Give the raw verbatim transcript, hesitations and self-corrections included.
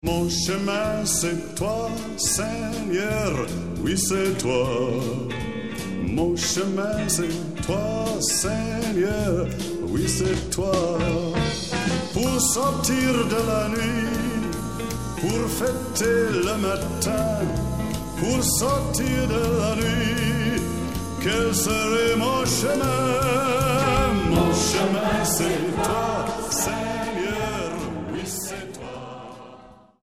Mon chemin, c'est toi, Seigneur, oui, c'est toi. Mon chemin, c'est toi, Seigneur, oui, c'est toi. Pour sortir de la nuit, pour fêter le matin, pour sortir de la nuit, quel serait mon chemin?